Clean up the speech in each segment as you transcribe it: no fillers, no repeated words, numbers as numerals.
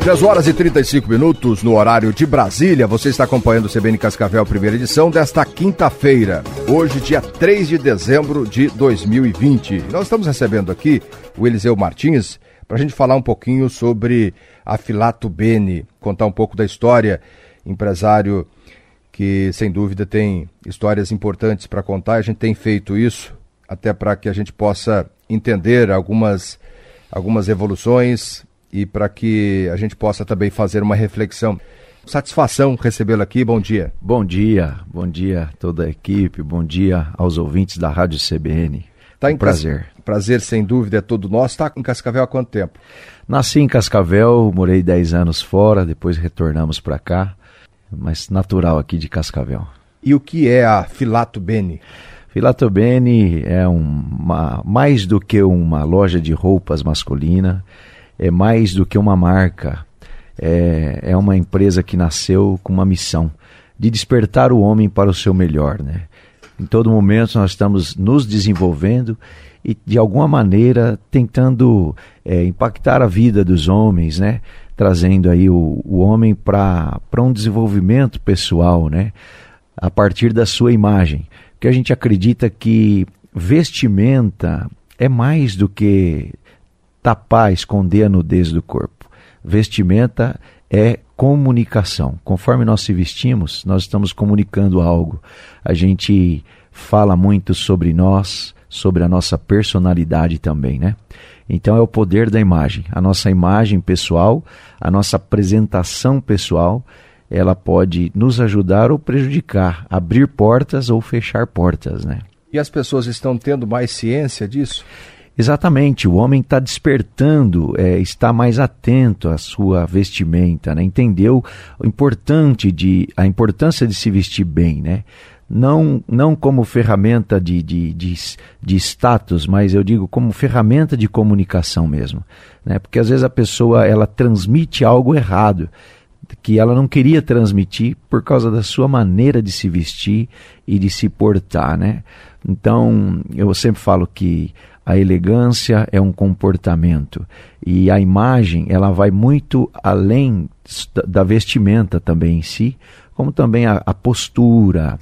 10 horas e 35 minutos no horário de Brasília. Você está acompanhando o CBN Cascavel, primeira edição desta quinta-feira, hoje, dia 3 de dezembro de 2020. Nós estamos recebendo aqui o Eliseu Martins para a gente falar um pouquinho sobre a Filato Bene, contar um pouco da história, empresário que, sem dúvida, tem histórias importantes para contar. A gente tem feito isso até para que a gente possa entender algumas evoluções e para que a gente possa também fazer uma reflexão. Satisfação recebê-lo aqui, bom dia. Bom dia a toda a equipe, bom dia aos ouvintes da Rádio CBN. Prazer. Prazer, sem dúvida, é todo nosso. Está em Cascavel há quanto tempo? Nasci em Cascavel, morei 10 anos fora, depois retornamos para cá, mas natural aqui de Cascavel. E o que é a Filato Bene? Filato Bene é mais do que uma loja de roupas masculina, é mais do que uma marca, é uma empresa que nasceu com uma missão de despertar o homem para o seu melhor, né? Em todo momento nós estamos nos desenvolvendo e de alguma maneira tentando impactar a vida dos homens, né? Trazendo aí o homem para um desenvolvimento pessoal, né? A partir da sua imagem, porque a gente acredita que vestimenta é mais do que tapar, esconder a nudez do corpo. Vestimenta é comunicação. Conforme nós se vestimos, nós estamos comunicando algo. A gente fala muito sobre nós, sobre a nossa personalidade também, né? Então é o poder da imagem. A nossa imagem pessoal, a nossa apresentação pessoal, ela pode nos ajudar ou prejudicar, abrir portas ou fechar portas, né? E as pessoas estão tendo mais ciência disso? Exatamente, o homem está despertando, está mais atento à sua vestimenta, né? Entendeu a importância de se vestir bem, né? Não como ferramenta de status, mas eu digo como ferramenta de comunicação mesmo, né? Porque às vezes a pessoa ela transmite algo errado, que ela não queria transmitir por causa da sua maneira de se vestir e de se portar, né? Então, eu sempre falo que a elegância é um comportamento e a imagem ela vai muito além da vestimenta também em si, como também a postura,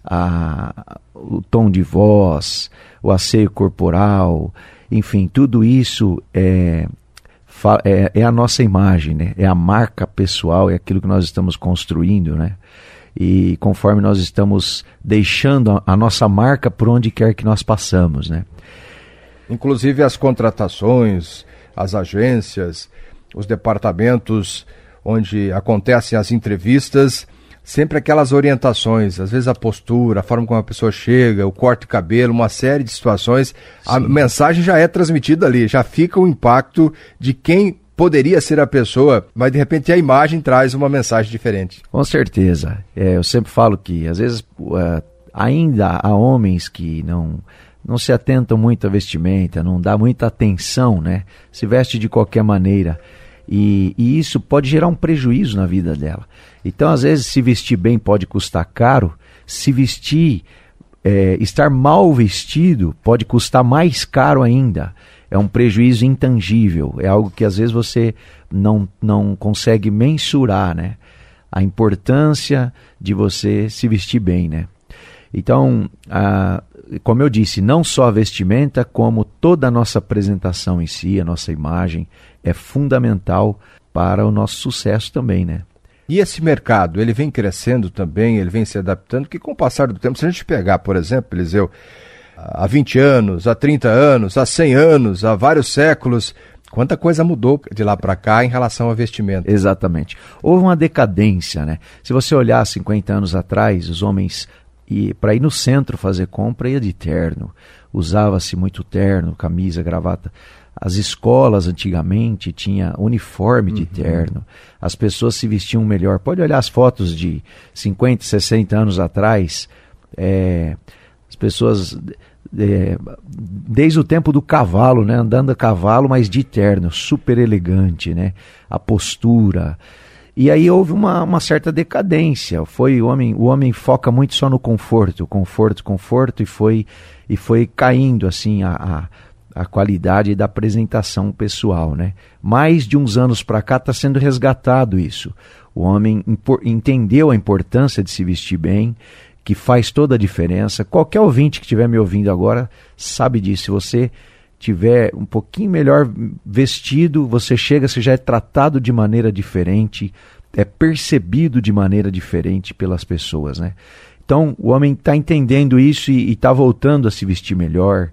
o tom de voz, o asseio corporal, enfim, tudo isso é a nossa imagem, né? É a marca pessoal, é aquilo que nós estamos construindo, né? E conforme nós estamos deixando a nossa marca por onde quer que nós passamos, né? Inclusive as contratações, as agências, os departamentos onde acontecem as entrevistas, sempre aquelas orientações, às vezes a postura, a forma como a pessoa chega, o corte de cabelo, uma série de situações. Sim. A mensagem já é transmitida ali, já fica o impacto de quem poderia ser a pessoa, mas de repente a imagem traz uma mensagem diferente. Com certeza. Eu sempre falo que às vezes ainda há homens que não se atentam muito à vestimenta, não dá muita atenção, né? Se veste de qualquer maneira. E isso pode gerar um prejuízo na vida dela. Então, às vezes, se vestir bem pode custar caro. Se vestir, estar mal vestido pode custar mais caro ainda. É um prejuízo intangível. É algo que, às vezes, você não consegue mensurar, né? A importância de você se vestir bem, né? Então, como eu disse, não só a vestimenta, como toda a nossa apresentação em si, a nossa imagem, é fundamental para o nosso sucesso também, né? E esse mercado, ele vem crescendo também, ele vem se adaptando, que com o passar do tempo, se a gente pegar, por exemplo, Eliseu, há 20 anos, há 30 anos, há 100 anos, há vários séculos, quanta coisa mudou de lá para cá em relação ao vestimento. Exatamente. Houve uma decadência, né? Se você olhar 50 anos atrás, os homens, para ir no centro fazer compra, ia de terno. Usava-se muito terno, camisa, gravata. As escolas antigamente tinham uniforme de terno. As pessoas se vestiam melhor. Pode olhar as fotos de 50, 60 anos atrás. As pessoas, desde o tempo do cavalo, né, andando a cavalo, mas de terno, super elegante, né? A postura. E aí houve uma certa decadência. O homem foca muito só no conforto, e foi caindo assim a qualidade da apresentação pessoal, né? Mais de uns anos para cá está sendo resgatado isso. O homem entendeu a importância de se vestir bem, que faz toda a diferença. Qualquer ouvinte que estiver me ouvindo agora sabe disso. Se você tiver um pouquinho melhor vestido, você já é tratado de maneira diferente, é percebido de maneira diferente pelas pessoas, né? Então, o homem está entendendo isso e está voltando a se vestir melhor.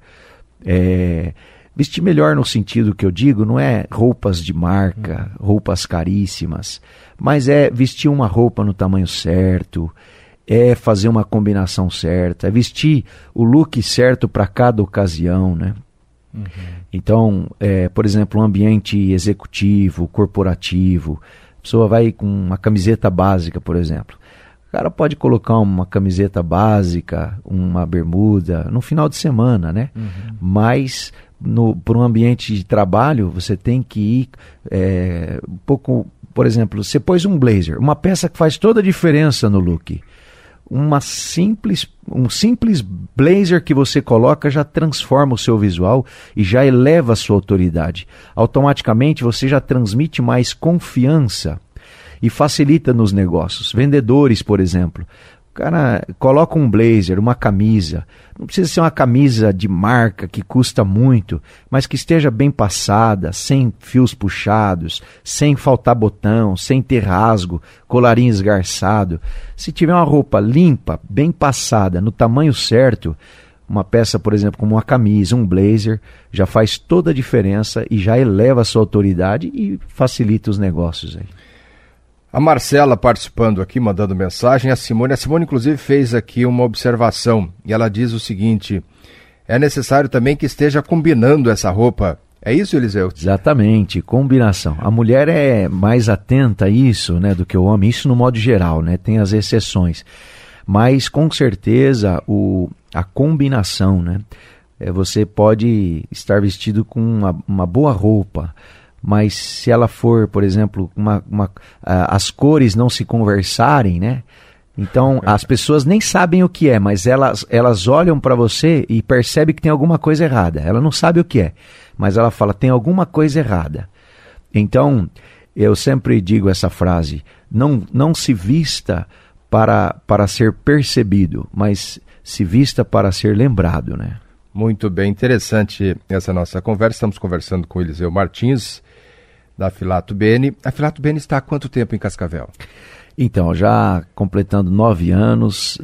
Vestir melhor no sentido que eu digo, não é roupas de marca, roupas caríssimas, mas é vestir uma roupa no tamanho certo, é fazer uma combinação certa, é vestir o look certo para cada ocasião, né? Então, por exemplo, um ambiente executivo, corporativo, a pessoa vai com uma camiseta básica, por exemplo. O cara pode colocar uma camiseta básica, uma bermuda, no final de semana, né? Mas para um ambiente de trabalho, você tem que ir um pouco... Por exemplo, você pôs um blazer, uma peça que faz toda a diferença no look. Um simples blazer que você coloca já transforma o seu visual e já eleva a sua autoridade. Automaticamente você já transmite mais confiança e facilita nos negócios. Vendedores, por exemplo, o cara coloca um blazer, uma camisa, não precisa ser uma camisa de marca que custa muito, mas que esteja bem passada, sem fios puxados, sem faltar botão, sem ter rasgo, colarinho esgarçado. Se tiver uma roupa limpa, bem passada, no tamanho certo, uma peça, por exemplo, como uma camisa, um blazer, já faz toda a diferença e já eleva a sua autoridade e facilita os negócios aí. A Marcela participando aqui, mandando mensagem, a Simone inclusive fez aqui uma observação e ela diz o seguinte: é necessário também que esteja combinando essa roupa. É isso, Eliseu? Exatamente, combinação. A mulher é mais atenta a isso, né, do que o homem, isso no modo geral, né, tem as exceções. Mas com certeza a combinação, né, você pode estar vestido com uma boa roupa, mas se ela for, por exemplo, as cores não se conversarem, né? Então as pessoas nem sabem o que é, mas elas olham para você e percebem que tem alguma coisa errada. Ela não sabe o que é, mas ela fala, tem alguma coisa errada. Então, eu sempre digo essa frase, não se vista para ser percebido, mas se vista para ser lembrado, né? Muito bem, interessante essa nossa conversa. Estamos conversando com o Eliseu Martins, da Filato Bene. A Filato Bene está há quanto tempo em Cascavel? Então, já completando 9 anos,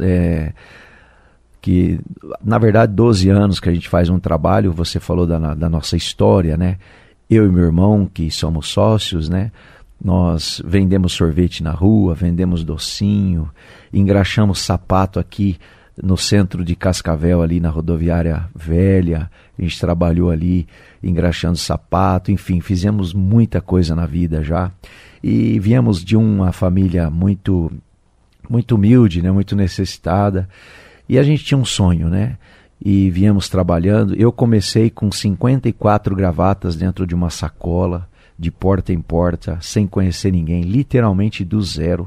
que na verdade 12 anos que a gente faz um trabalho. Você falou da nossa história, né? Eu e meu irmão, que somos sócios, né? Nós vendemos sorvete na rua, vendemos docinho, engraxamos sapato aqui no centro de Cascavel, ali na rodoviária velha. A gente trabalhou ali engraxando sapato, enfim, fizemos muita coisa na vida já. E viemos de uma família muito, muito humilde, né, muito necessitada. E a gente tinha um sonho, né? E viemos trabalhando. Eu comecei com 54 gravatas dentro de uma sacola, de porta em porta, sem conhecer ninguém, literalmente do zero.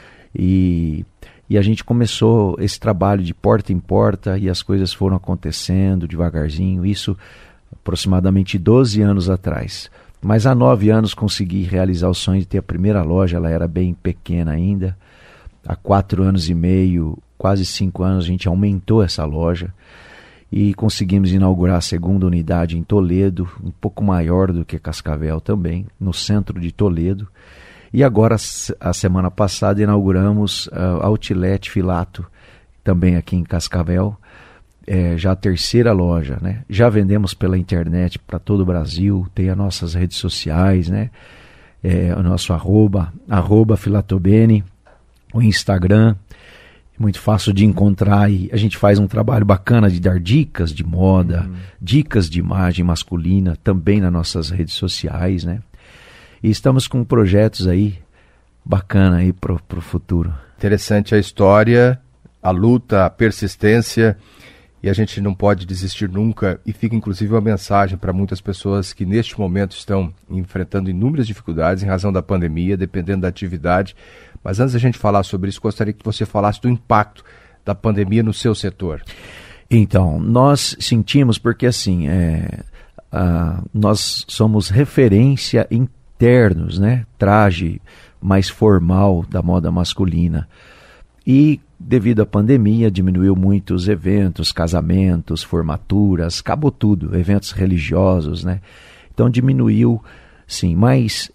E a gente começou esse trabalho de porta em porta e as coisas foram acontecendo devagarzinho, isso aproximadamente 12 anos atrás. Mas há 9 anos consegui realizar o sonho de ter a primeira loja, ela era bem pequena ainda. Há 4 anos e meio, quase 5 anos, a gente aumentou essa loja e conseguimos inaugurar a segunda unidade em Toledo, um pouco maior do que Cascavel também, no centro de Toledo. E agora, a semana passada, inauguramos a Outlet Filato, também aqui em Cascavel, já a terceira loja, né? Já vendemos pela internet para todo o Brasil, tem as nossas redes sociais, né? O nosso arroba Filatobene, o Instagram, muito fácil de encontrar, e a gente faz um trabalho bacana de dar dicas de moda, dicas de imagem masculina, também nas nossas redes sociais, né? E estamos com projetos aí bacana aí pro futuro. Interessante a história, a luta, a persistência, e a gente não pode desistir nunca. E fica inclusive uma mensagem para muitas pessoas que neste momento estão enfrentando inúmeras dificuldades em razão da pandemia, dependendo da atividade. Mas antes da gente falar sobre isso, gostaria que você falasse do impacto da pandemia no seu setor. Então, nós sentimos porque assim, nós somos referência em ternos, né? Traje mais formal da moda masculina. E devido à pandemia diminuiu muito os eventos, casamentos, formaturas, acabou tudo, eventos religiosos, né? Então diminuiu, sim, mas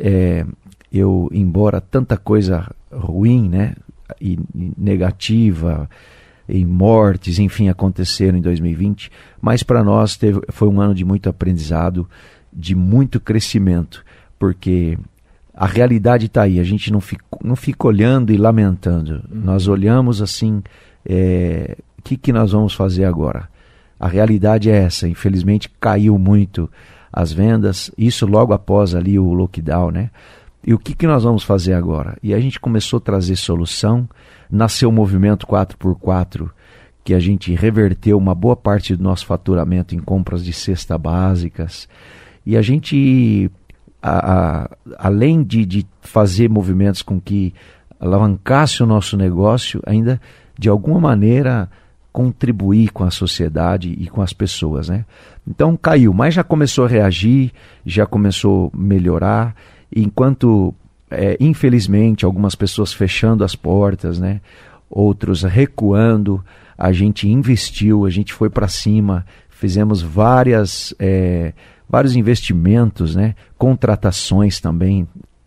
embora tanta coisa ruim, né, e negativa, e mortes, enfim, aconteceram em 2020, mas para nós foi um ano de muito aprendizado, de muito crescimento, porque a realidade está aí, a gente não fica olhando e lamentando, nós olhamos assim, o que nós vamos fazer agora? A realidade é essa, infelizmente caiu muito as vendas, isso logo após ali o lockdown, né? E o que nós vamos fazer agora? E a gente começou a trazer solução, nasceu o movimento 4x4, que a gente reverteu uma boa parte do nosso faturamento em compras de cesta básicas, e a gente, além de fazer movimentos com que alavancasse o nosso negócio, ainda de alguma maneira contribuir com a sociedade e com as pessoas, né? Então caiu, mas já começou a reagir, já começou a melhorar, enquanto infelizmente algumas pessoas fechando as portas, né? Outros recuando, a gente investiu, a gente foi para cima, fizemos vários investimentos, né? Contratações também,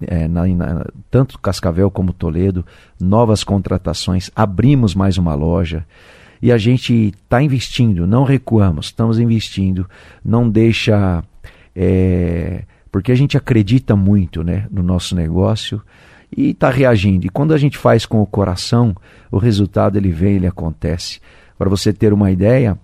tanto Cascavel como Toledo, novas contratações, abrimos mais uma loja. E a gente está investindo, não recuamos, estamos investindo, não deixa... porque a gente acredita muito, né, no nosso negócio e está reagindo. E quando a gente faz com o coração, o resultado ele vem, ele acontece. Para você ter uma ideia,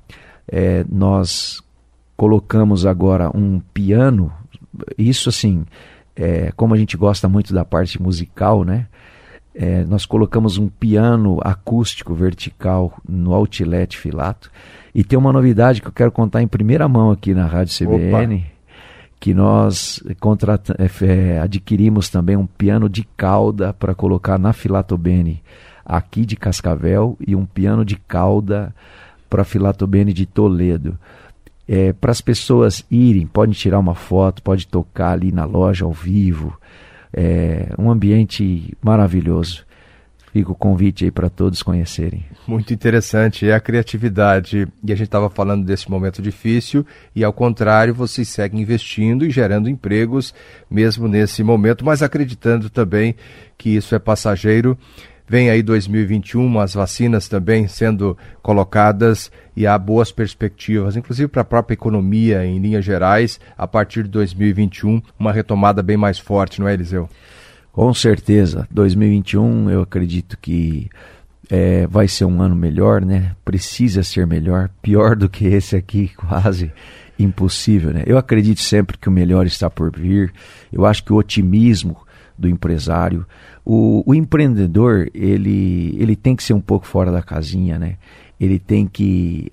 nós colocamos agora um piano, isso assim, como a gente gosta muito da parte musical, né? Nós colocamos um piano acústico vertical no Outlet Filato, e tem uma novidade que eu quero contar em primeira mão aqui na Rádio CBN. Opa. Que nós adquirimos também um piano de cauda para colocar na Filato Bene aqui de Cascavel e um piano de cauda para Filato Bene de Toledo. Para as pessoas irem, podem tirar uma foto, pode tocar ali na loja ao vivo. Um ambiente maravilhoso. Fica o convite aí para todos conhecerem. Muito interessante, a criatividade. E a gente estava falando desse momento difícil e, ao contrário, vocês seguem investindo e gerando empregos mesmo nesse momento, mas acreditando também que isso é passageiro. Vem aí 2021, as vacinas também sendo colocadas e há boas perspectivas, inclusive para a própria economia em linhas gerais, a partir de 2021, uma retomada bem mais forte, não é, Eliseu? Com certeza, 2021 eu acredito que vai ser um ano melhor, né? Precisa ser melhor, pior do que esse aqui, quase impossível, né? Eu acredito sempre que o melhor está por vir, eu acho que o otimismo do empresário, o empreendedor, ele tem que ser um pouco fora da casinha, né? Ele tem que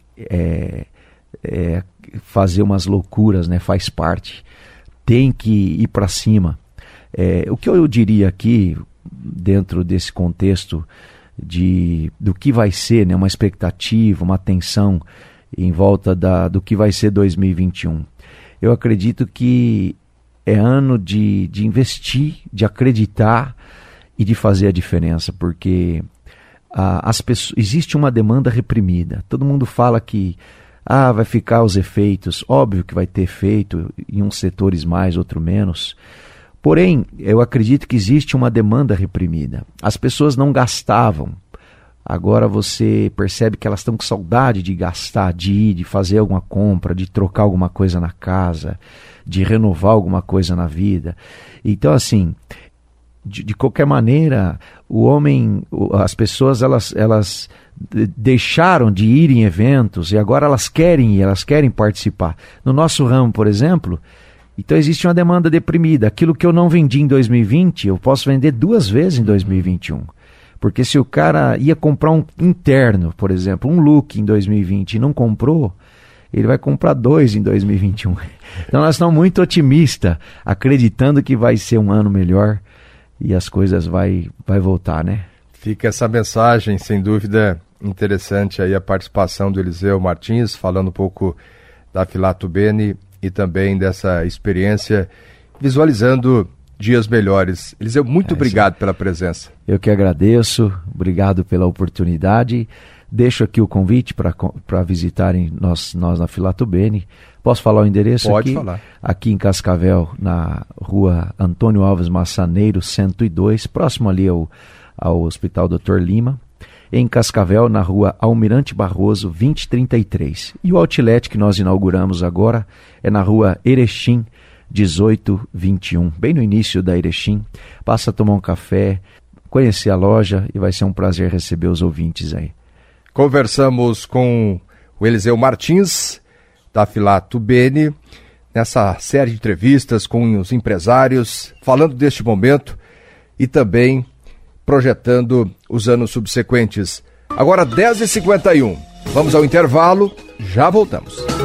fazer umas loucuras, né? Faz parte, tem que ir para cima. O que eu diria aqui, dentro desse contexto do que vai ser, né, uma expectativa, uma atenção em volta do que vai ser 2021, eu acredito que é ano de investir, de acreditar e de fazer a diferença, porque as pessoas, existe uma demanda reprimida. Todo mundo fala que vai ficar os efeitos, óbvio que vai ter efeito em uns setores mais, outro menos. Porém, eu acredito que existe uma demanda reprimida. As pessoas não gastavam. Agora você percebe que elas estão com saudade de gastar, de ir, de fazer alguma compra, de trocar alguma coisa na casa, de renovar alguma coisa na vida. Então, assim, de qualquer maneira, as pessoas elas deixaram de ir em eventos e agora elas querem ir, elas querem participar. No nosso ramo, por exemplo... Então existe uma demanda deprimida. Aquilo que eu não vendi em 2020, eu posso vender 2 vezes em 2021. Porque se o cara ia comprar um interno, por exemplo, um look em 2020 e não comprou, ele vai comprar 2 em 2021. Então nós estamos muito otimistas, acreditando que vai ser um ano melhor e as coisas vai voltar, né? Fica essa mensagem, sem dúvida, interessante aí a participação do Eliseu Martins, falando um pouco da Filato Bene e também dessa experiência, visualizando dias melhores. Eliseu, muito obrigado pela presença. Eu que agradeço, obrigado pela oportunidade. Deixo aqui o convite para visitarem nós na Filato Bene. Posso falar o endereço? Pode aqui? falar. Aqui em Cascavel, na rua Antônio Alves Massaneiro, 102, próximo ali ao Hospital Dr. Lima. Em Cascavel, na rua Almirante Barroso, 2033. E o outlet que nós inauguramos agora é na rua Erechim, 1821, bem no início da Erechim. Passa a tomar um café, conhecer a loja e vai ser um prazer receber os ouvintes aí. Conversamos com o Eliseu Martins, da Filato Bene, nessa série de entrevistas com os empresários, falando deste momento e também projetando os anos subsequentes. Agora 10h51, vamos ao intervalo, já voltamos.